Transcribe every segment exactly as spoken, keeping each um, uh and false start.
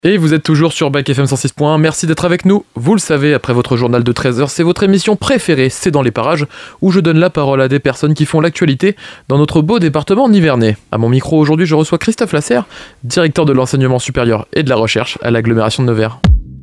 Et vous êtes toujours sur Bac F M cent six point un, merci d'être avec nous. Vous le savez, après votre journal de treize heures, c'est votre émission préférée, C'est dans les parages, où je donne la parole à des personnes qui font l'actualité dans notre beau département nivernais. À mon micro aujourd'hui, je reçois Christophe Lasserre, directeur de l'enseignement supérieur et de la recherche à l'agglomération de Nevers.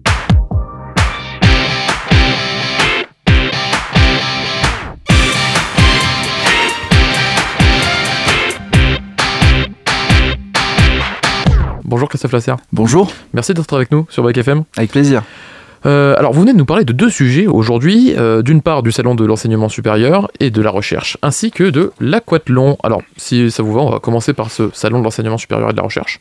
Bonjour Christophe Lasserre. Bonjour. Merci d'être avec nous sur Bac F M. Avec plaisir. Euh, alors vous venez de nous parler de deux sujets aujourd'hui, euh, d'une part du salon de l'enseignement supérieur et de la recherche, ainsi que de l'aquathlon. Alors si ça vous va, on va commencer par ce salon de l'enseignement supérieur et de la recherche.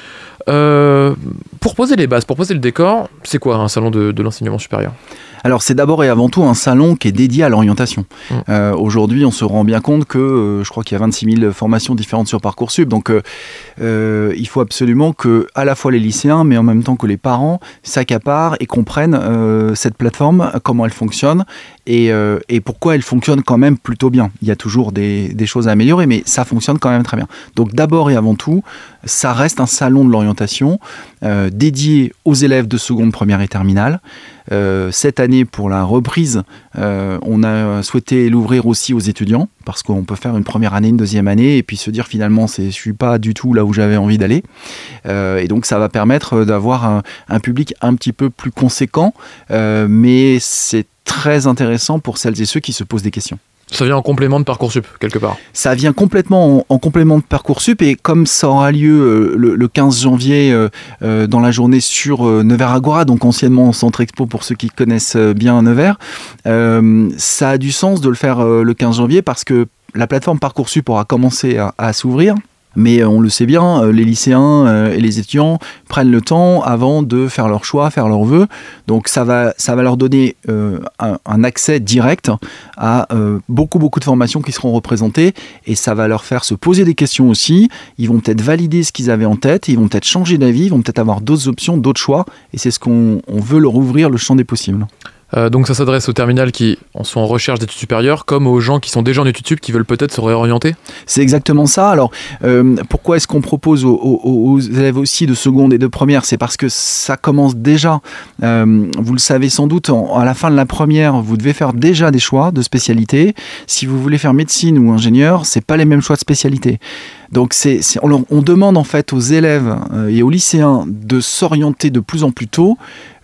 Euh, pour poser les bases, pour poser le décor, c'est quoi un salon de, de l'enseignement supérieur ? Alors c'est d'abord et avant tout un salon qui est dédié à l'orientation. Mmh. Euh, aujourd'hui, on se rend bien compte que euh, je crois qu'il y a vingt-six mille formations différentes sur Parcoursup. Donc euh, euh, il faut absolument que à la fois les lycéens, mais en même temps que les parents s'accaparent et comprennent euh, cette plateforme, comment elle fonctionne et, euh, et pourquoi elle fonctionne quand même plutôt bien. Il y a toujours des, des choses à améliorer, mais ça fonctionne quand même très bien. Donc d'abord et avant tout, ça reste un salon de l'orientation euh, dédié aux élèves de seconde, première et terminale. Euh, cette année, pour la reprise, euh, on a souhaité l'ouvrir aussi aux étudiants parce qu'on peut faire une première année, une deuxième année et puis se dire finalement c'est, je ne suis pas du tout là où j'avais envie d'aller. Euh, et donc ça va permettre d'avoir un, un public un petit peu plus conséquent, euh, mais c'est très intéressant pour celles et ceux qui se posent des questions. Ça vient en complément de Parcoursup, quelque part. Ça vient complètement en, en complément de Parcoursup et comme ça aura lieu euh, le, le quinze janvier euh, euh, dans la journée sur euh, Nevers Agora, donc anciennement Centre Expo pour ceux qui connaissent bien Nevers, euh, ça a du sens de le faire euh, le quinze janvier parce que la plateforme Parcoursup aura commencé à, à s'ouvrir. Mais on le sait bien, les lycéens et les étudiants prennent le temps avant de faire leur choix, faire leurs vœux. Donc ça va, ça va leur donner euh, un, un accès direct à euh, beaucoup, beaucoup de formations qui seront représentées. Et ça va leur faire se poser des questions aussi. Ils vont peut-être valider ce qu'ils avaient en tête. Ils vont peut-être changer d'avis. Ils vont peut-être avoir d'autres options, d'autres choix. Et c'est ce qu'on on veut leur ouvrir le champ des possibles. Euh, donc ça s'adresse aux terminales qui sont en recherche d'études supérieures comme aux gens qui sont déjà en études sup qui veulent peut-être se réorienter ? C'est exactement ça. Alors euh, pourquoi est-ce qu'on propose aux, aux, aux élèves aussi de seconde et de première ? C'est parce que ça commence déjà, euh, vous le savez sans doute, en, à la fin de la première, vous devez faire déjà des choix de spécialité. Si vous voulez faire médecine ou ingénieur, c'est pas les mêmes choix de spécialité. Donc c'est, c'est, on, on demande en fait aux élèves euh, et aux lycéens de s'orienter de plus en plus tôt.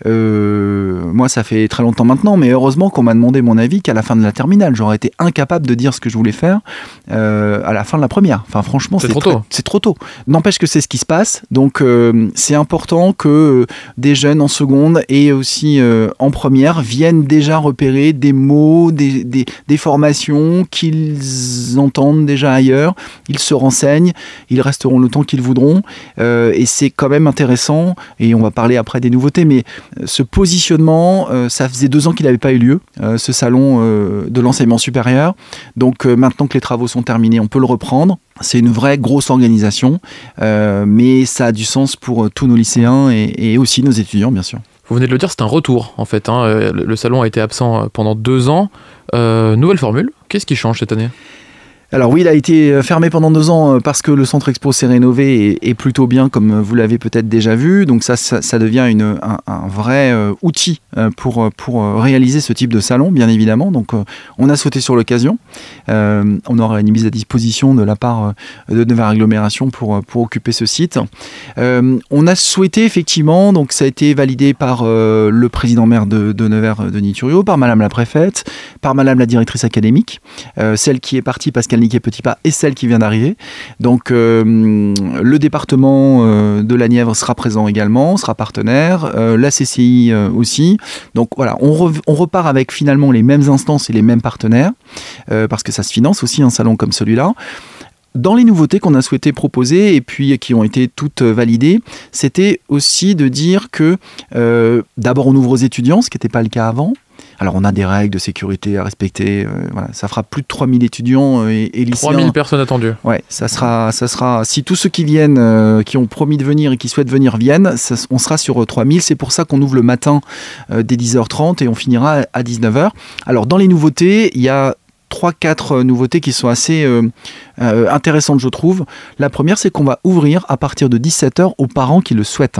Euh, moi ça fait très longtemps maintenant, mais heureusement qu'on m'a demandé mon avis qu'à la fin de la terminale. J'aurais été incapable de dire ce que je voulais faire euh, à la fin de la première. Enfin franchement c'est, c'est trop très, tôt. C'est trop tôt. N'empêche que c'est ce qui se passe. Donc euh, c'est important que des jeunes en seconde et aussi euh, en première viennent déjà repérer des mots, des, des, des formations qu'ils entendent déjà ailleurs. Ils se renseignent. Ils resteront le temps qu'ils voudront euh, et c'est quand même intéressant et on va parler après des nouveautés, mais ce positionnement, euh, ça faisait deux ans qu'il n'avait pas eu lieu, euh, ce salon euh, de l'enseignement supérieur. Donc euh, maintenant que les travaux sont terminés, on peut le reprendre. C'est une vraie grosse organisation, euh, mais ça a du sens pour tous nos lycéens et, et aussi nos étudiants, bien sûr. Vous venez de le dire, c'est un retour en fait. Hein. Le, le salon a été absent pendant deux ans. Euh, nouvelle formule, qu'est-ce qui change cette année ? Alors oui, il a été fermé pendant deux ans parce que le Centre Expo s'est rénové et, et plutôt bien, comme vous l'avez peut-être déjà vu. Donc ça, ça, ça devient une, un, un vrai euh, outil pour, pour réaliser ce type de salon, bien évidemment. Donc euh, on a sauté sur l'occasion. Euh, on aura une mise à disposition de la part de Nevers Agglomération pour, pour occuper ce site. Euh, on a souhaité effectivement, donc ça a été validé par euh, le président-maire de, de Nevers, Denis Thuriot, par Madame la préfète, par Madame la directrice académique, euh, celle qui est partie parce qu'elle Niquet Petitpas et celle qui vient d'arriver. Donc euh, le département euh, de la Nièvre sera présent également, sera partenaire, euh, la C C I euh, aussi. Donc voilà, on, re- on repart avec finalement les mêmes instances et les mêmes partenaires, euh, parce que ça se finance aussi un salon comme celui-là. Dans les nouveautés qu'on a souhaité proposer et puis qui ont été toutes validées, c'était aussi de dire que euh, d'abord on ouvre aux étudiants, ce qui n'était pas le cas avant. Alors on a des règles de sécurité à respecter, euh, voilà, ça fera plus de trois mille étudiants et, et lycéens. trois mille personnes attendues. Ouais, ça sera, ça sera, si tous ceux qui viennent, euh, qui ont promis de venir et qui souhaitent venir viennent, ça, on sera sur euh, trois mille. C'est pour ça qu'on ouvre le matin euh, dès dix heures trente et on finira à dix-neuf heures. Alors dans les nouveautés, il y a trois quatre nouveautés qui sont assez euh, euh, intéressantes, je trouve. La première, c'est qu'on va ouvrir à partir de dix-sept heures aux parents qui le souhaitent.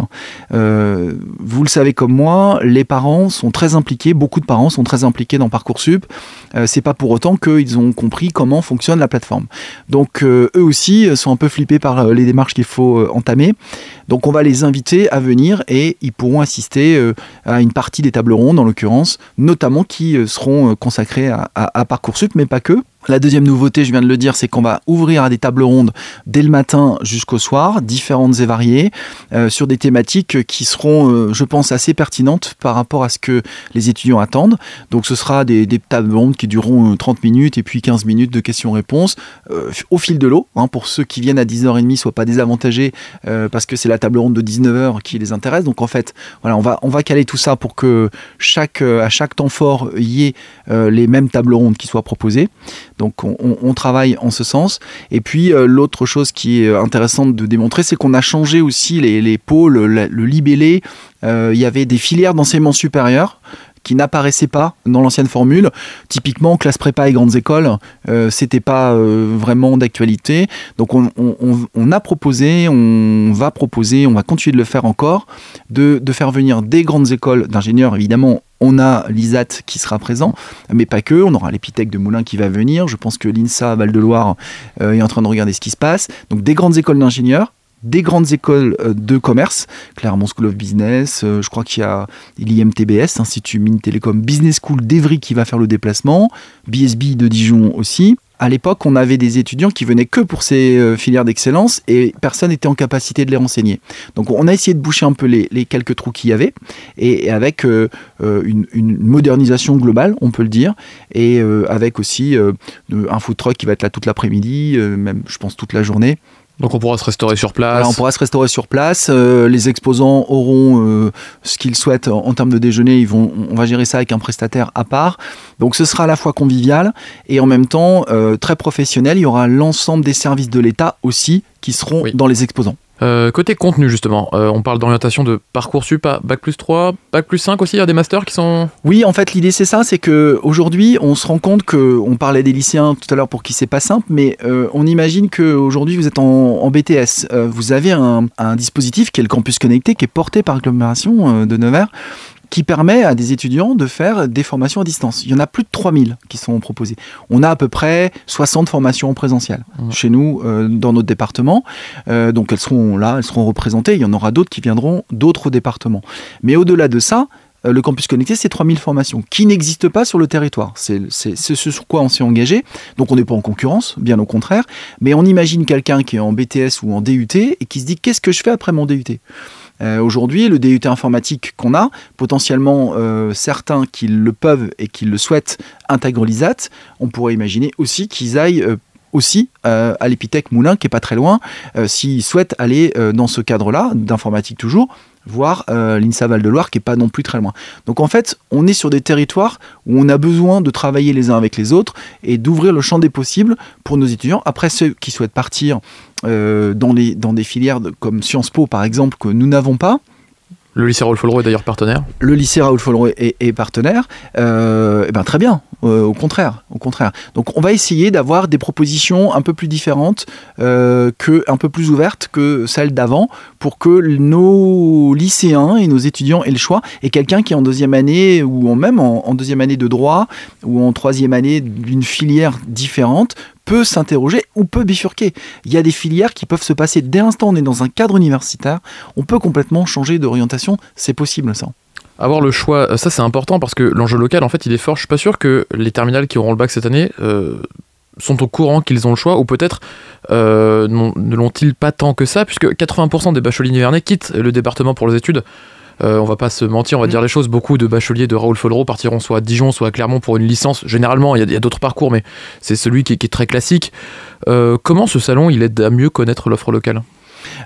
Euh, vous le savez comme moi, les parents sont très impliqués, beaucoup de parents sont très impliqués dans Parcoursup. Euh, c'est pas pour autant qu'ils ont compris comment fonctionne la plateforme. Donc euh, eux aussi sont un peu flippés par les démarches qu'il faut euh, entamer. Donc on va les inviter à venir et ils pourront assister euh, à une partie des tables rondes, en l'occurrence, notamment qui euh, seront euh, consacrées à, à, à Parcoursup, mais pas que. La deuxième nouveauté, je viens de le dire, c'est qu'on va ouvrir à des tables rondes dès le matin jusqu'au soir, différentes et variées, euh, sur des thématiques qui seront, euh, je pense, assez pertinentes par rapport à ce que les étudiants attendent. Donc ce sera des, des tables rondes qui dureront trente minutes et puis quinze minutes de questions-réponses euh, au fil de l'eau. Hein, pour ceux qui viennent à dix heures trente, ne soient pas désavantagés euh, parce que c'est la table ronde de dix-neuf heures qui les intéresse. Donc en fait, voilà, on va, on va caler tout ça pour que chaque, euh, à chaque temps fort, il y ait euh, les mêmes tables rondes qui soient proposées. Donc on, on, on travaille en ce sens. Et puis euh, l'autre chose qui est intéressante de démontrer, c'est qu'on a changé aussi les, les pôles, le, le libellé. Euh, il y avait des filières d'enseignement supérieur qui n'apparaissaient pas dans l'ancienne formule. Typiquement, classe prépa et grandes écoles, euh, c'était pas euh, vraiment d'actualité. Donc on, on, on a proposé, on va proposer, on va continuer de le faire encore, de, de faire venir des grandes écoles d'ingénieurs, évidemment. On a l'I S A T qui sera présent, mais pas que. On aura l'Épithèque de Moulins qui va venir. Je pense que l'INSA Val-de-Loire euh, est en train de regarder ce qui se passe. Donc des grandes écoles d'ingénieurs, des grandes écoles de commerce, Clermont School of Business, euh, je crois qu'il y a l'I M T B S, Institut Mines Télécom Business School d'Evry qui va faire le déplacement, B S B de Dijon aussi. À l'époque, on avait des étudiants qui venaient que pour ces euh, filières d'excellence et personne n'était en capacité de les renseigner. Donc on a essayé de boucher un peu les, les quelques trous qu'il y avait et, et avec euh, une, une modernisation globale, on peut le dire, et euh, avec aussi euh, un food truck qui va être là toute l'après-midi, euh, même je pense toute la journée. Donc on pourra se restaurer sur place. Voilà, on pourra se restaurer sur place. Euh, les exposants auront euh, ce qu'ils souhaitent en, en termes de déjeuner. Ils vont, on va gérer ça avec un prestataire à part. Donc ce sera à la fois convivial et en même temps euh, très professionnel. Il y aura l'ensemble des services de l'État aussi qui seront oui. dans les exposants. Euh, côté contenu justement, euh, on parle d'orientation de Parcoursup à Bac plus trois, Bac plus cinq aussi, il y a des masters qui sont... Oui, en fait l'idée c'est ça, c'est qu'aujourd'hui on se rend compte qu'on parlait des lycéens tout à l'heure pour qui c'est pas simple, mais euh, on imagine qu'aujourd'hui vous êtes en, en B T S, euh, vous avez un, un dispositif qui est le Campus Connecté qui est porté par l'agglomération euh, de Nevers, qui permet à des étudiants de faire des formations à distance. Il y en a plus de trois mille qui sont proposées. On a à peu près soixante formations en présentiel mmh. chez nous, euh, dans notre département. Euh, donc elles seront là, elles seront représentées. Il y en aura d'autres qui viendront d'autres départements. Mais au-delà de ça, euh, le Campus Connecté, c'est trois mille formations qui n'existent pas sur le territoire. C'est, c'est, c'est ce sur quoi on s'est engagé. Donc on n'est pas en concurrence, bien au contraire. Mais on imagine quelqu'un qui est en B T S ou en D U T et qui se dit « qu'est-ce que je fais après mon D U T ?» Euh, aujourd'hui, le D U T informatique qu'on a, potentiellement euh, certains qui le peuvent et qui le souhaitent intègrent l'I S A T, on pourrait imaginer aussi qu'ils aillent euh, aussi euh, à l'Épithèque Moulins, qui n'est pas très loin, euh, s'ils souhaitent aller euh, dans ce cadre-là, d'informatique toujours, voire euh, l'INSA Val-de-Loire, qui n'est pas non plus très loin. Donc en fait, on est sur des territoires où on a besoin de travailler les uns avec les autres et d'ouvrir le champ des possibles pour nos étudiants. Après, ceux qui souhaitent partir euh, dans, les, dans des filières de, comme Sciences Po, par exemple, que nous n'avons pas. Le lycée Raoul-Follereau est d'ailleurs partenaire. Le lycée Raoul-Follereau est, est partenaire. Euh, et ben très bien, euh, au contraire, au contraire. Donc on va essayer d'avoir des propositions un peu plus différentes, euh, que, un peu plus ouvertes que celles d'avant, pour que nos lycéens et nos étudiants aient le choix. Et quelqu'un qui est en deuxième année, ou en même en, en deuxième année de droit, ou en troisième année d'une filière différente, peut s'interroger ou peut bifurquer. Il y a des filières qui peuvent se passer dès l'instant où on est dans un cadre universitaire, on peut complètement changer d'orientation, c'est possible ça. Avoir le choix, ça c'est important parce que l'enjeu local en fait il est fort, je suis pas sûr que les terminales qui auront le bac cette année euh, sont au courant qu'ils ont le choix ou peut-être euh, ne l'ont-ils pas tant que ça puisque quatre-vingts pour cent des bacheliers nivernais quittent le département pour les études. Euh, on va pas se mentir, on va mmh. dire les choses. Beaucoup de bacheliers de Raoul-Follereau partiront soit à Dijon, soit à Clermont pour une licence. Généralement, il y, y a d'autres parcours, mais c'est celui qui, qui est très classique. Euh, comment ce salon, il aide à mieux connaître l'offre locale ? Alors,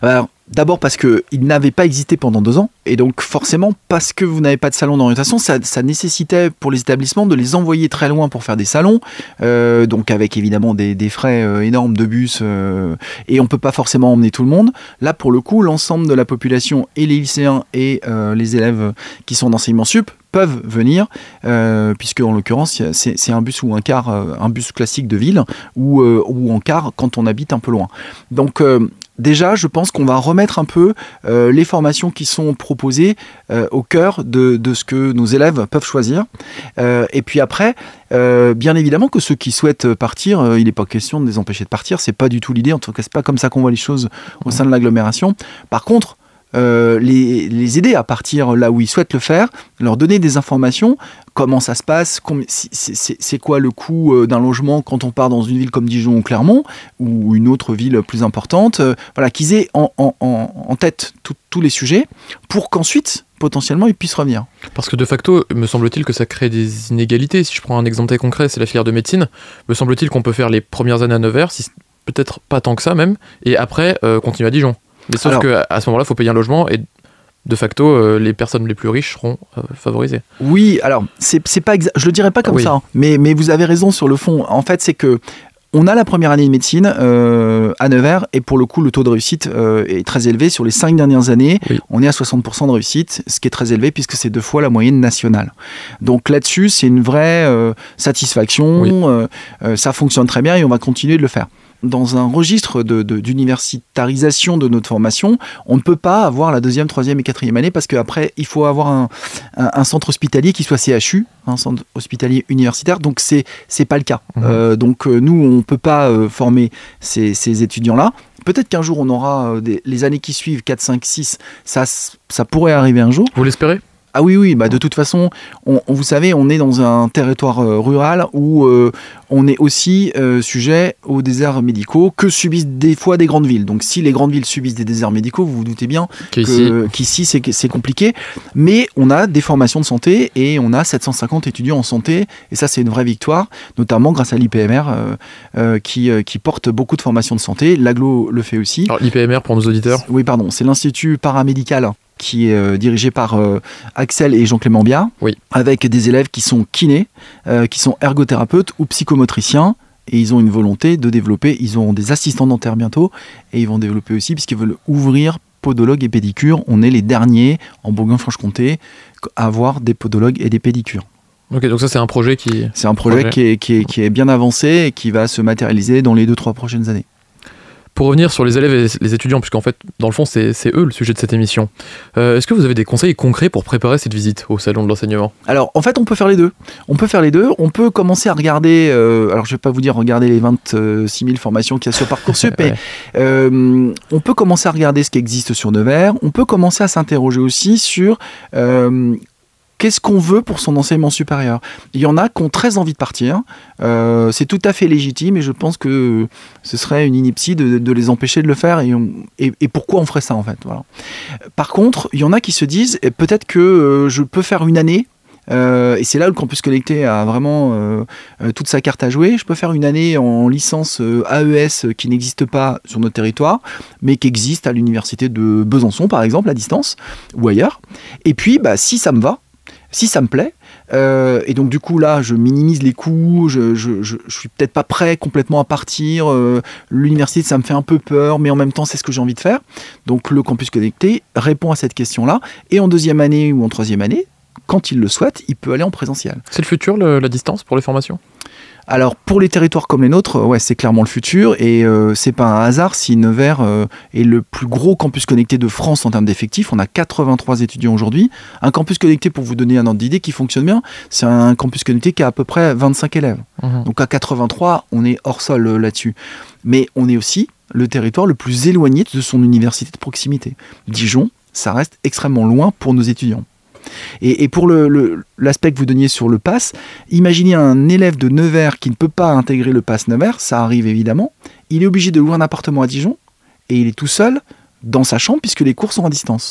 D'abord parce qu'ils n'avaient pas existé pendant deux ans, et donc forcément, parce que vous n'avez pas de salon d'orientation, ça, ça nécessitait pour les établissements de les envoyer très loin pour faire des salons, euh, donc avec évidemment des, des frais euh, énormes de bus, euh, et on ne peut pas forcément emmener tout le monde. Là, pour le coup, l'ensemble de la population, et les lycéens et euh, les élèves qui sont d'enseignement sup, peuvent venir, euh, puisque en l'occurrence, c'est, c'est un bus ou un car, euh, un bus classique de ville, ou, euh, ou en car quand on habite un peu loin. Donc, euh, déjà, je pense qu'on va remettre un peu euh, les formations qui sont proposées euh, au cœur de, de ce que nos élèves peuvent choisir. Euh, et puis après, euh, bien évidemment que ceux qui souhaitent partir, euh, il n'est pas question de les empêcher de partir. C'est pas du tout l'idée. En tout cas, c'est pas comme ça qu'on voit les choses au sein de l'agglomération. Par contre, Euh, les, les aider à partir là où ils souhaitent le faire, leur donner des informations, comment ça se passe, com- c'est, c'est, c'est quoi le coût euh, d'un logement quand on part dans une ville comme Dijon ou Clermont, ou une autre ville plus importante, euh, voilà, qu'ils aient en, en, en, en tête tous les sujets, pour qu'ensuite, potentiellement, ils puissent revenir. Parce que de facto, me semble-t-il que ça crée des inégalités. Si je prends un exemple très concret, c'est la filière de médecine, me semble-t-il qu'on peut faire les premières années à Nevers, si, peut-être pas tant que ça même, et après euh, continuer à Dijon. Mais sauf qu'à ce moment-là, il faut payer un logement et de facto, euh, les personnes les plus riches seront euh, favorisées. Oui, alors, c'est, c'est pas exa- je le dirais pas comme oui. ça, hein, mais, mais vous avez raison sur le fond. En fait, c'est que on a la première année de médecine euh, à Nevers, et pour le coup, le taux de réussite euh, est très élevé. Sur les cinq dernières années, oui. on est à soixante pour cent de réussite, ce qui est très élevé puisque c'est deux fois la moyenne nationale. Donc là-dessus, c'est une vraie euh, satisfaction. Oui. Euh, euh, ça fonctionne très bien et on va continuer de le faire. Dans un registre de, de, d'universitarisation de notre formation, on ne peut pas avoir la deuxième, troisième et quatrième année parce qu'après, il faut avoir un, un, un centre hospitalier qui soit C H U, un centre hospitalier universitaire, donc c'est, c'est pas le cas. Mmh. Euh, donc nous, on ne peut pas euh, former ces, ces étudiants-là. Peut-être qu'un jour, on aura euh, des, les années qui suivent, quatre, cinq, six, ça, ça pourrait arriver un jour. Vous l'espérez ? Ah oui, oui, bah de toute façon, on, on, vous savez, on est dans un territoire euh, rural où euh, on est aussi euh, sujet aux déserts médicaux que subissent des fois des grandes villes. Donc si les grandes villes subissent des déserts médicaux, vous vous doutez bien qu'ici, que, qu'ici c'est, c'est compliqué. Mais on a des formations de santé et on a sept cent cinquante étudiants en santé. Et ça, c'est une vraie victoire, notamment grâce à l'I P M R euh, euh, qui, euh, qui porte beaucoup de formations de santé. L'Aglo le fait aussi. Alors l'I P M R, pour nos auditeurs ? Oui, pardon, c'est l'Institut paramédical qui est euh, dirigé par euh, Axel et Jean-Clément Biard, oui. avec des élèves qui sont kinés, euh, qui sont ergothérapeutes ou psychomotriciens, et ils ont une volonté de développer, ils ont des assistants dentaires bientôt, et ils vont développer aussi, puisqu'ils veulent ouvrir podologue et pédicure. On est les derniers, en Bourgogne-Franche-Comté, à avoir des podologues et des pédicures. Ok, donc ça c'est un projet qui... C'est un projet, projet. Qui, est, qui, est, qui est bien avancé et qui va se matérialiser dans les deux trois prochaines années. Pour revenir sur les élèves et les étudiants, puisqu'en fait, dans le fond, c'est, c'est eux le sujet de cette émission, euh, est-ce que vous avez des conseils concrets pour préparer cette visite au Salon de l'enseignement ? Alors, en fait, on peut faire les deux. On peut faire les deux. On peut commencer à regarder, euh, alors je ne vais pas vous dire regarder les vingt-six mille formations qu'il y a sur Parcoursup, mais ouais. euh, on peut commencer à regarder ce qui existe sur Nevers. On peut commencer à s'interroger aussi sur... Euh, Qu'est-ce qu'on veut pour son enseignement supérieur ? Il y en a qui ont très envie de partir. Euh, c'est tout à fait légitime et je pense que ce serait une ineptie de, de les empêcher de le faire. Et, on, et, et pourquoi on ferait ça en fait ? Voilà. Par contre, il y en a qui se disent eh, peut-être que euh, je peux faire une année. Euh, et c'est là où le Campus Connecté a vraiment euh, euh, toute sa carte à jouer. Je peux faire une année en licence euh, A E S euh, qui n'existe pas sur notre territoire, mais qui existe à l'université de Besançon, par exemple, à distance, ou ailleurs. Et puis, bah, si ça me va, si ça me plaît, euh, et donc du coup là je minimise les coûts, je, je, je, je suis peut-être pas prêt complètement à partir, euh, l'université ça me fait un peu peur, mais en même temps c'est ce que j'ai envie de faire. Donc le Campus Connecté répond à cette question-là, et en deuxième année ou en troisième année, quand il le souhaite, il peut aller en présentiel. C'est le futur, le, la distance pour les formations ? Alors pour les territoires comme les nôtres, ouais, c'est clairement le futur et euh, c'est pas un hasard si Nevers euh, est le plus gros campus connecté de France en termes d'effectifs. On a quatre-vingt-trois étudiants aujourd'hui. Un campus connecté, pour vous donner un ordre d'idée, qui fonctionne bien, c'est un campus connecté qui a à peu près vingt-cinq élèves. Mmh. Donc à quatre-vingt-trois, on est hors sol euh, là-dessus. Mais on est aussi le territoire le plus éloigné de son université de proximité. Dijon, ça reste extrêmement loin pour nos étudiants. Et, et pour le, le, l'aspect que vous donniez sur le pass, imaginez un élève de Nevers qui ne peut pas intégrer le pass Nevers, ça arrive évidemment, il est obligé de louer un appartement à Dijon et il est tout seul dans sa chambre puisque les cours sont à distance.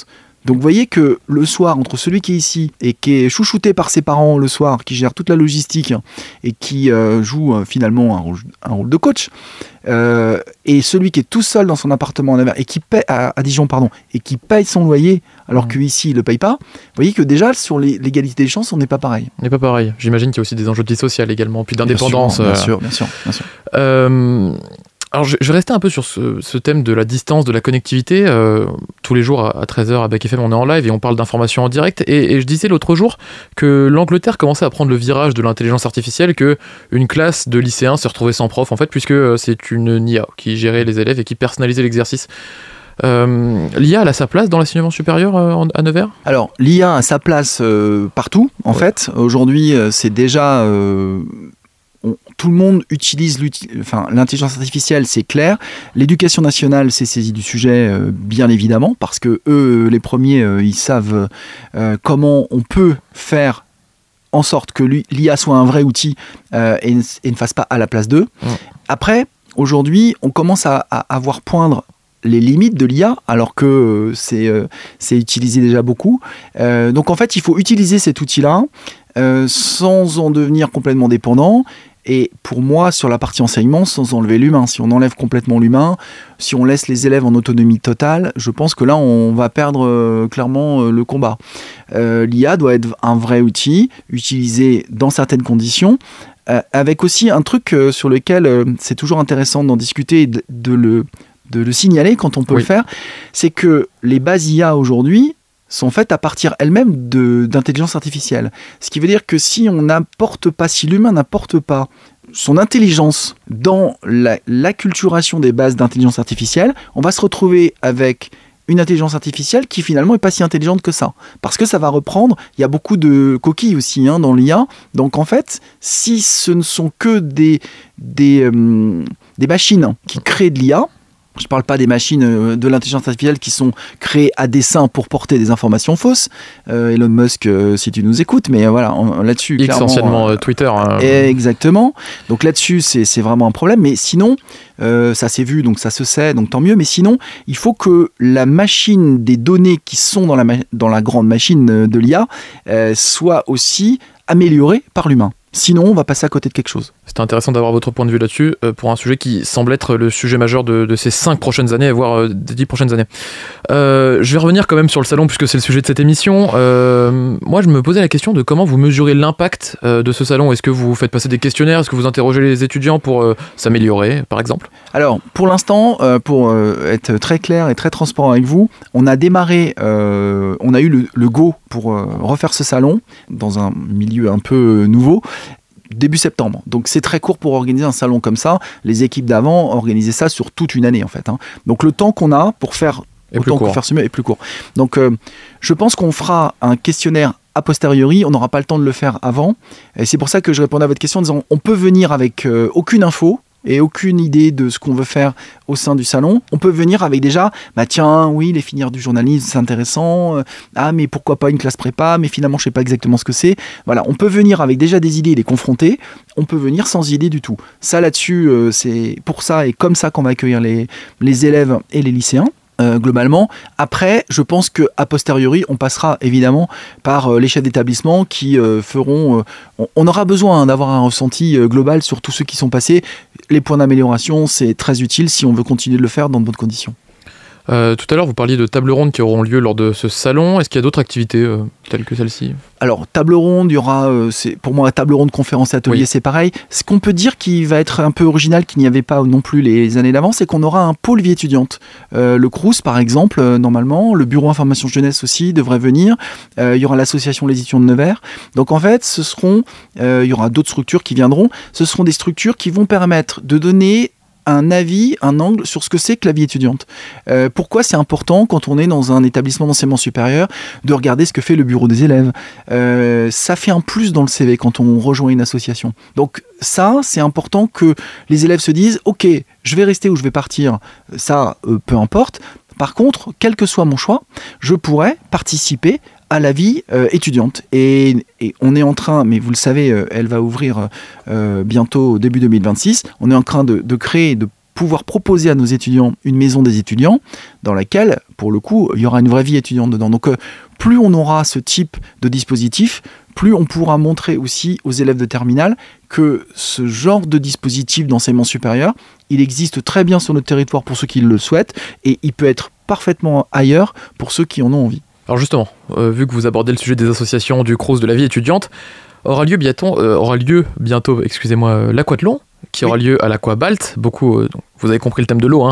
Donc vous voyez que le soir, entre celui qui est ici et qui est chouchouté par ses parents le soir, qui gère toute la logistique et qui euh, joue euh, finalement un rôle, un rôle de coach, euh, et celui qui est tout seul dans son appartement à Nevers et qui paie, à, à Dijon pardon, et qui paye son loyer alors mmh. qu'ici il ne le paye pas, vous voyez que déjà sur les, l'égalité des chances, on n'est pas pareil. On n'est pas pareil. J'imagine qu'il y a aussi des enjeux de vie sociale également, puis d'indépendance. Bien sûr, bien sûr, bien sûr. Bien sûr. Euh, alors je, je vais rester un peu sur ce, ce thème de la distance, de la connectivité. Euh, tous les jours à, à treize heures à Bac F M, on est en live et on parle d'informations en direct. Et, et je disais l'autre jour que l'Angleterre commençait à prendre le virage de l'intelligence artificielle, qu'une classe de lycéens se retrouvait sans prof, en fait, puisque c'est une I A qui gérait les élèves et qui personnalisait l'exercice. Euh, l'I A, elle a sa place dans l'enseignement supérieur euh, à Nevers ? Alors, l'I A a sa place euh, partout, en ouais. fait. Aujourd'hui, euh, c'est déjà... Euh, on, tout le monde utilise enfin, l'intelligence artificielle, c'est clair. L'éducation nationale s'est saisie du sujet, euh, bien évidemment, parce que eux, les premiers, euh, ils savent euh, comment on peut faire en sorte que l'I A soit un vrai outil euh, et, et ne fasse pas à la place d'eux. Ouais. Après, aujourd'hui, on commence à, à, à voir poindre les limites de l'I A, alors que euh, c'est, euh, c'est utilisé déjà beaucoup. Euh, donc en fait, il faut utiliser cet outil-là euh, sans en devenir complètement dépendant. Et pour moi, sur la partie enseignement, sans enlever l'humain. Si on enlève complètement l'humain, si on laisse les élèves en autonomie totale, je pense que là, on va perdre euh, clairement euh, le combat. Euh, L'I A doit être un vrai outil, utilisé dans certaines conditions, euh, avec aussi un truc euh, sur lequel euh, c'est toujours intéressant d'en discuter et de, de le... de le signaler quand on peut oui. le faire, c'est que les bases I A aujourd'hui sont faites à partir elles-mêmes de, d'intelligence artificielle. Ce qui veut dire que si on n'apporte pas, si l'humain n'apporte pas son intelligence dans la, l'acculturation des bases d'intelligence artificielle, on va se retrouver avec une intelligence artificielle qui finalement n'est pas si intelligente que ça. Parce que ça va reprendre, il y a beaucoup de coquilles aussi hein, dans l'I A, donc en fait, si ce ne sont que des, des, euh, des machines qui créent de l'I A, je ne parle pas des machines de l'intelligence artificielle qui sont créées à dessein pour porter des informations fausses. Euh, Elon Musk, euh, si tu nous écoutes, mais euh, voilà, on, là-dessus... X, anciennement euh, Twitter. Hein. Exactement. Donc là-dessus, c'est, c'est vraiment un problème. Mais sinon, euh, ça s'est vu, donc ça se sait, donc tant mieux. Mais sinon, il faut que la machine des données qui sont dans la, ma- dans la grande machine de l'I A euh, soit aussi améliorée par l'humain. Sinon, on va passer à côté de quelque chose. C'était intéressant d'avoir votre point de vue là-dessus, euh, pour un sujet qui semble être le sujet majeur de, de ces cinq prochaines années, voire euh, des dix prochaines années. Euh, je vais revenir quand même sur le salon, puisque c'est le sujet de cette émission. Euh, moi, je me posais la question de comment vous mesurez l'impact euh, de ce salon. Est-ce que vous faites passer des questionnaires ? Est-ce que vous interrogez les étudiants pour euh, s'améliorer, par exemple ? Alors, pour l'instant, euh, pour euh, être très clair et très transparent avec vous, on a démarré, euh, on a eu le, le go pour euh, refaire ce salon dans un milieu un peu nouveau. Début septembre. Donc c'est très court pour organiser un salon comme ça. Les équipes d'avant organisaient ça sur toute une année en fait. Hein. Donc le temps qu'on a pour faire et autant que faire ce mieux est plus court. Donc euh, je pense qu'on fera un questionnaire a posteriori. On n'aura pas le temps de le faire avant. Et c'est pour ça que je répondais à votre question en disant on peut venir avec euh, aucune info et aucune idée de ce qu'on veut faire au sein du salon. On peut venir avec déjà, bah tiens, oui, les filières du journalisme, c'est intéressant. Ah, mais pourquoi pas une classe prépa ? Mais finalement, je sais pas exactement ce que c'est. Voilà, on peut venir avec déjà des idées et les confronter. On peut venir sans idée du tout. Ça, là-dessus, euh, c'est pour ça et comme ça qu'on va accueillir les, les élèves et les lycéens. Euh, globalement. Après, je pense qu'à posteriori, on passera évidemment par euh, les chefs d'établissement qui euh, feront... Euh, on, on aura besoin hein, d'avoir un ressenti euh, global sur tous ceux qui sont passés. Les points d'amélioration, c'est très utile si on veut continuer de le faire dans de bonnes conditions. Euh, tout à l'heure, vous parliez de tables rondes qui auront lieu lors de ce salon. Est-ce qu'il y a d'autres activités euh, telles que celle-ci ? Alors, table ronde, il y aura, euh, c'est, pour moi, table ronde, conférence, atelier, oui. C'est pareil. Ce qu'on peut dire qui va être un peu original, qu'il n'y avait pas non plus les années d'avant, c'est qu'on aura un pôle vie étudiante. Euh, le Crous, par exemple, euh, normalement, le bureau information jeunesse aussi devrait venir. Euh, il y aura l'association Les Étudiants de Nevers. Donc, en fait, ce seront, euh, il y aura d'autres structures qui viendront. Ce seront des structures qui vont permettre de donner un avis, un angle sur ce que c'est que la vie étudiante. Euh, pourquoi c'est important quand on est dans un établissement d'enseignement supérieur de regarder ce que fait le bureau des élèves. Euh, ça fait un plus dans le C V quand on rejoint une association. Donc ça, c'est important que les élèves se disent « Ok, je vais rester ou je vais partir, ça, euh, peu importe. Par contre, quel que soit mon choix, je pourrais participer à la vie euh, étudiante. Et, et on est en train, mais vous le savez, euh, elle va ouvrir euh, bientôt au début deux mille vingt-six, on est en train de, de créer, de pouvoir proposer à nos étudiants une maison des étudiants dans laquelle, pour le coup, il y aura une vraie vie étudiante dedans. Donc, euh, plus on aura ce type de dispositif, plus on pourra montrer aussi aux élèves de terminale que ce genre de dispositif d'enseignement supérieur, il existe très bien sur notre territoire pour ceux qui le souhaitent, et il peut être parfaitement ailleurs pour ceux qui en ont envie. Alors justement, euh, vu que vous abordez le sujet des associations, du Crous, de la vie étudiante, aura lieu bientôt, euh, aura lieu bientôt excusez-moi, euh, l'aquathlon, qui aura oui. lieu à l'Aquabalt. Beaucoup, euh, donc, vous avez compris le thème de l'eau, hein.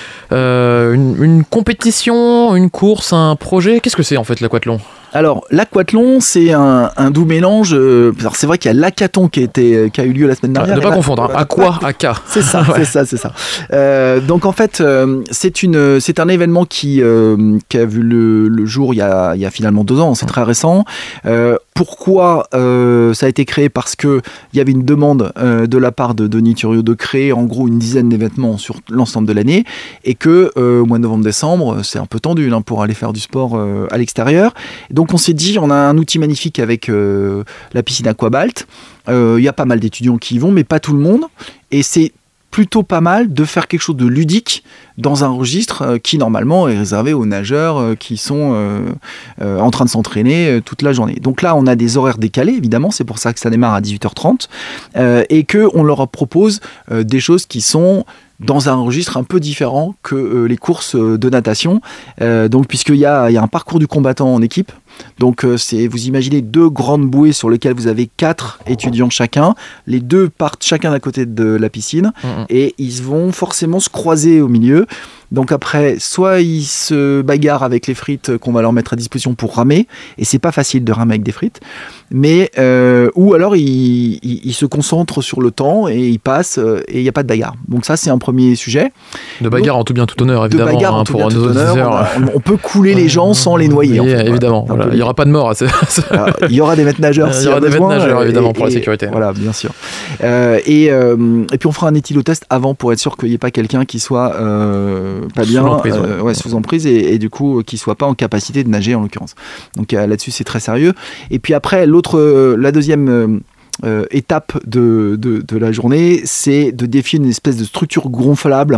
Euh, une, une compétition, une course, un projet, qu'est-ce que c'est en fait l'aquathlon ? Alors, l'aquathlon, c'est un, un doux mélange. Euh, alors, c'est vrai qu'il y a l'hackathon qui a, été, qui a eu lieu la semaine dernière. Ne pas là, confondre, hein. Aqua, Aka. C'est ça, ouais. c'est ça, c'est ça. Euh, donc, en fait, euh, c'est, une, c'est un événement qui, euh, qui a vu le, le jour il y, a, il y a finalement deux ans, c'est très récent. Euh, pourquoi euh, ça a été créé ? Parce qu'il y avait une demande euh, de la part de Denis Thuriot de créer en gros une dizaine d'événements sur l'ensemble de l'année, et que euh, au mois de novembre-décembre, c'est un peu tendu hein, pour aller faire du sport euh, à l'extérieur. Donc, on s'est dit, on a un outil magnifique avec euh, la piscine Aquabalt. Il euh, y a pas mal d'étudiants qui y vont, mais pas tout le monde. Et c'est plutôt pas mal de faire quelque chose de ludique dans un registre euh, qui, normalement, est réservé aux nageurs euh, qui sont euh, euh, en train de s'entraîner euh, toute la journée. Donc là, on a des horaires décalés, évidemment. C'est pour ça que ça démarre à dix-huit heures trente. Euh, et qu'on leur propose euh, des choses qui sont dans un registre un peu différent que euh, les courses de natation. Euh, donc, puisqu'il y a, il y a un parcours du combattant en équipe. Donc, euh, c'est, vous imaginez deux grandes bouées sur lesquelles vous avez quatre étudiants chacun. Les deux partent chacun d'un côté de la piscine mmh. et ils vont forcément se croiser au milieu. Donc après, soit ils se bagarrent avec les frites qu'on va leur mettre à disposition pour ramer, et c'est pas facile de ramer avec des frites, mais euh, ou alors ils, ils, ils se concentrent sur le temps et ils passent et il n'y a pas de bagarre. Donc ça, c'est un premier sujet. De bagarre Donc, en tout bien tout honneur, évidemment. De bagarre hein, en tout pour bien nos tout honneur. On, on peut couler les gens sans les noyer. Oui, en fait. évidemment. Voilà. Voilà. Il n'y aura pas de mort. C'est... Alors, il y aura des maîtres nageurs. Il y aura des maîtres nageurs, évidemment, et, pour la et, sécurité. Voilà, bien sûr. Euh, et, euh, et puis on fera un éthylotest avant pour être sûr qu'il n'y ait pas quelqu'un qui soit euh, pas bien. Euh, ouais, sous emprise et, et du coup qui soit pas en capacité de nager en l'occurrence. Donc euh, là-dessus c'est très sérieux. Et puis après l'autre, euh, la deuxième euh, euh, étape de, de, de la journée, c'est de défier une espèce de structure gonflable.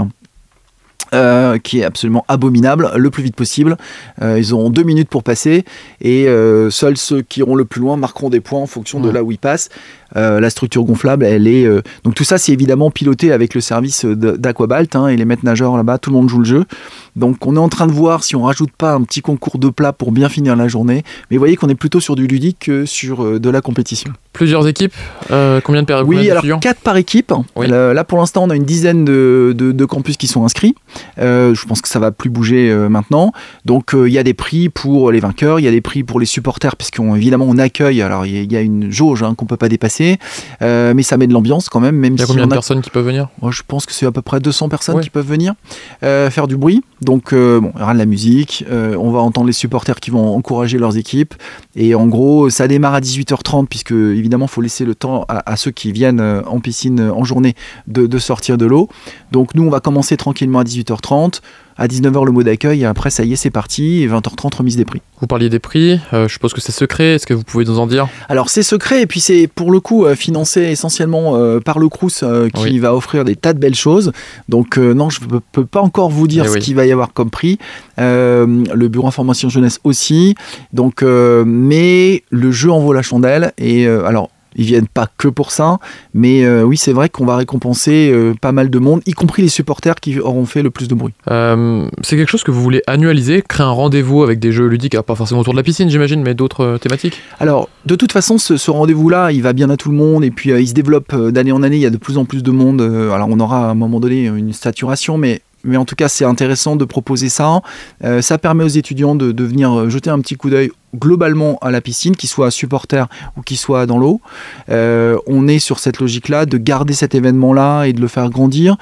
Euh, qui est absolument abominable, le plus vite possible. Euh, ils auront deux minutes pour passer et euh, seuls ceux qui iront le plus loin marqueront des points en fonction de là où ils passent. Euh, la structure gonflable, elle est... Euh... Donc tout ça, c'est évidemment piloté avec le service d'Aquabalt hein, et les maîtres nageurs là-bas, tout le monde joue le jeu. Donc on est en train de voir si on rajoute pas un petit concours de plats pour bien finir la journée. Mais vous voyez qu'on est plutôt sur du ludique que sur euh, de la compétition. Plusieurs équipes euh, Combien de périodes? Oui, alors quatre par équipe. Oui. Là, là, pour l'instant, on a une dizaine de, de, de campus qui sont inscrits. Euh, je pense que ça va plus bouger euh, maintenant. Donc il euh, y a des prix pour les vainqueurs, il y a des prix pour les supporters, puisqu'évidemment on, on accueille. Alors il y, y a une jauge hein, qu'on peut pas dépasser. Euh, mais ça met de l'ambiance quand même. Même il y a si combien on de a... personnes qui peuvent venir? Moi, je pense que c'est à peu près deux cents personnes ouais. qui peuvent venir euh, faire du bruit. Donc, euh, bon, il y aura de la musique. Euh, on va entendre les supporters qui vont encourager leurs équipes. Et en gros, ça démarre à dix-huit heures trente, puisque évidemment, il faut laisser le temps à, à ceux qui viennent en piscine en journée de, de sortir de l'eau. Donc, nous, on va commencer tranquillement à dix-huit heures trente. À dix-neuf heures, le mot d'accueil, et après, ça y est, c'est parti. Et vingt heures trente, remise des prix. Vous parliez des prix, euh, je suppose que c'est secret. Est-ce que vous pouvez nous en dire? Alors, c'est secret, et puis c'est pour le coup euh, financé essentiellement euh, par le Crous euh, qui oui. va offrir des tas de belles choses. Donc, euh, non, je ne peux pas encore vous dire et ce oui. qu'il va y avoir comme prix. Euh, le Bureau Information Jeunesse aussi. Donc, euh, mais le jeu en vaut la chandelle. Et euh, alors, ils viennent pas que pour ça, mais euh, oui, c'est vrai qu'on va récompenser euh, pas mal de monde, y compris les supporters qui auront fait le plus de bruit. Euh, c'est quelque chose que vous voulez annualiser, créer un rendez-vous avec des jeux ludiques, alors pas forcément autour de la piscine, j'imagine, mais d'autres euh, thématiques? Alors, de toute façon, ce, ce rendez-vous-là, il va bien à tout le monde, et puis euh, il se développe euh, d'année en année, il y a de plus en plus de monde. Euh, alors, on aura à un moment donné une saturation, mais... Mais en tout cas, c'est intéressant de proposer ça. Euh, ça permet aux étudiants de, de venir jeter un petit coup d'œil globalement à la piscine, qu'ils soient supporters ou qu'ils soient dans l'eau. Euh, on est sur cette logique-là de garder cet événement-là et de le faire grandir.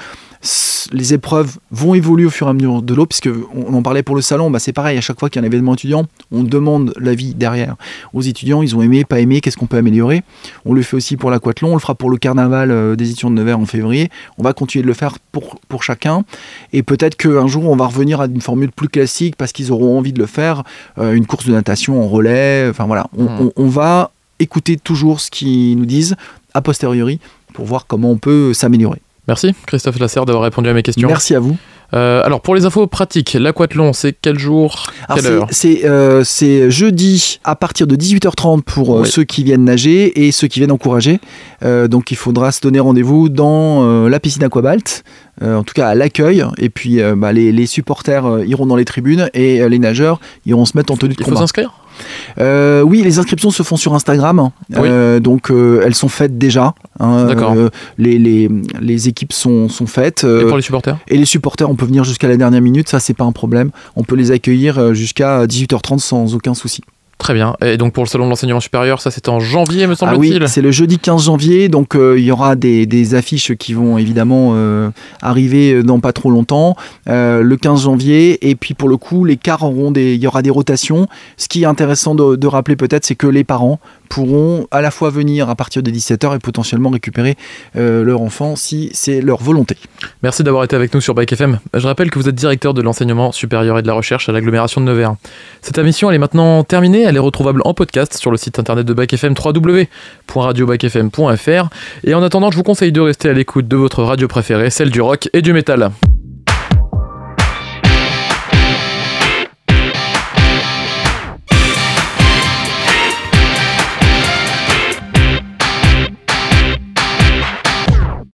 Les épreuves vont évoluer au fur et à mesure de l'eau, puisque on en parlait pour le salon, bah c'est pareil, à chaque fois qu'il y a un événement étudiant, on demande l'avis derrière aux étudiants, ils ont aimé, pas aimé, qu'est-ce qu'on peut améliorer. On le fait aussi pour l'aquathlon, on le fera pour le carnaval des étudiants de Nevers en février, on va continuer de le faire pour, pour chacun, et peut-être qu'un jour on va revenir à une formule plus classique, parce qu'ils auront envie de le faire, euh, une course de natation en relais, enfin voilà, on, mmh. on, on va écouter toujours ce qu'ils nous disent, a posteriori, pour voir comment on peut s'améliorer. Merci Christophe Lasserre d'avoir répondu à mes questions. Merci à vous. Euh, alors pour les infos pratiques, l'aquathlon, c'est quel jour, alors quelle c'est, heure c'est, euh, c'est jeudi à partir de dix-huit heures trente pour euh, oui. ceux qui viennent nager et ceux qui viennent encourager. Euh, donc il faudra se donner rendez-vous dans euh, la piscine Aquabalt, euh, en tout cas à l'accueil. Et puis euh, bah, les, les supporters euh, iront dans les tribunes et euh, les nageurs iront se mettre en tenue de Il combat. faut s'inscrire Euh, oui, les inscriptions se font sur Instagram, oui. euh, donc euh, elles sont faites déjà. Hein, D'accord. Euh, les, les, les équipes sont, sont faites. Euh, Et pour les supporters et les supporters, on peut venir jusqu'à la dernière minute, ça c'est pas un problème. On peut les accueillir jusqu'à dix-huit heures trente sans aucun souci. Très bien. Et donc pour le salon de l'enseignement supérieur, ça c'était en janvier, me semble-t-il. Ah oui, c'est le jeudi quinze janvier, donc euh, il y aura des, des affiches qui vont évidemment euh, arriver dans pas trop longtemps, euh, le quinze janvier, et puis pour le coup, les quarts auront des, il y aura des rotations. Ce qui est intéressant de, de rappeler peut-être, c'est que les parents pourront à la fois venir à partir de dix-sept heures et potentiellement récupérer euh, leur enfant si c'est leur volonté. Merci d'avoir été avec nous sur Bike F M. Je rappelle que vous êtes directeur de l'enseignement supérieur et de la recherche à l'agglomération de Nevers. Cette émission, elle est maintenant terminée. Elle est retrouvable en podcast sur le site internet de Bike F M, w w w point radio bike f m point f r. Et en attendant, je vous conseille de rester à l'écoute de votre radio préférée, celle du rock et du métal.